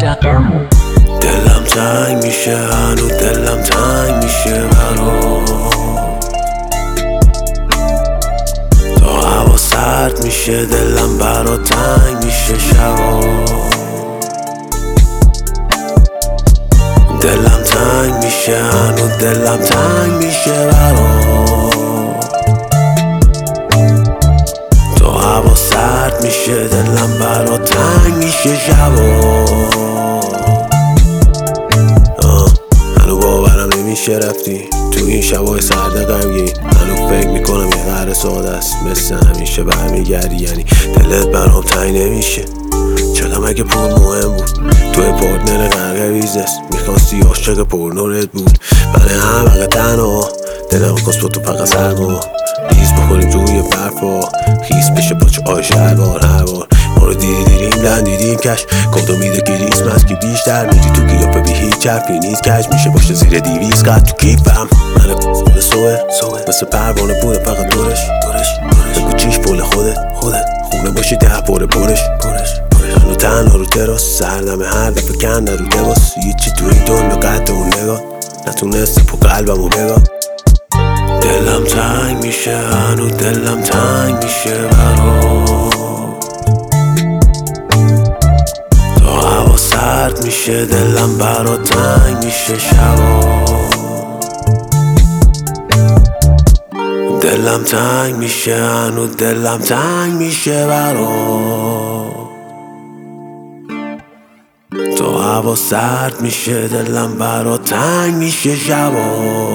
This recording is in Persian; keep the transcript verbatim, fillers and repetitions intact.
دلم تنگ میشه هنو دلم تنگ میشه برا تا هوا سرد میشه دلم برا تنگ میشه شبا دلم تنگ میشه هنو دلم تنگ میشه برا تا هوا سرد میشه دلم برا تنگ میشه شبا هنو باورم نمیشه رفتی تو این شبای سرد غمگین هنو فکر میکنم یه قهر ساده است مثل همیشه برمیگردی یعنی دلت برام تنگ نمیشه چقدر مگه پول مهم بود توی پارتنر غرق بیزنس میخواستی عاشق پرنورت بود من همه تنها دلم خواست با تو فقط سرما ریز بخوریم روی برفا خیس بشه پاچه آش هر بار هر بار ما رو دیدی دیریم لن دیدیم کش کادو میده کریسمس که بیشتر میری تو گیافه بی هیچ حرفی نیست کش میشه باشه زیر دیویز قد تو کیفم من بوده سوه مثل پروانه بوده فقط دورش بگو چیش پول خودت خودت خونه باشی ده پاره پرش هنو تنها رو تراس سردمه هر دفعه کنده رو لباس هیچی تو این دنیا قد اون نگاه نتونسته پو قلبمو بگاه دلم تنگ میشه هنو دلم تنگ میشه برا تا هوا سرد میشه دلم برا تنگ میشه شبا دلم تنگ میشه هنو دلم تنگ میشه برا تا هوا سرد میشه دلم برا تنگ میشه شبا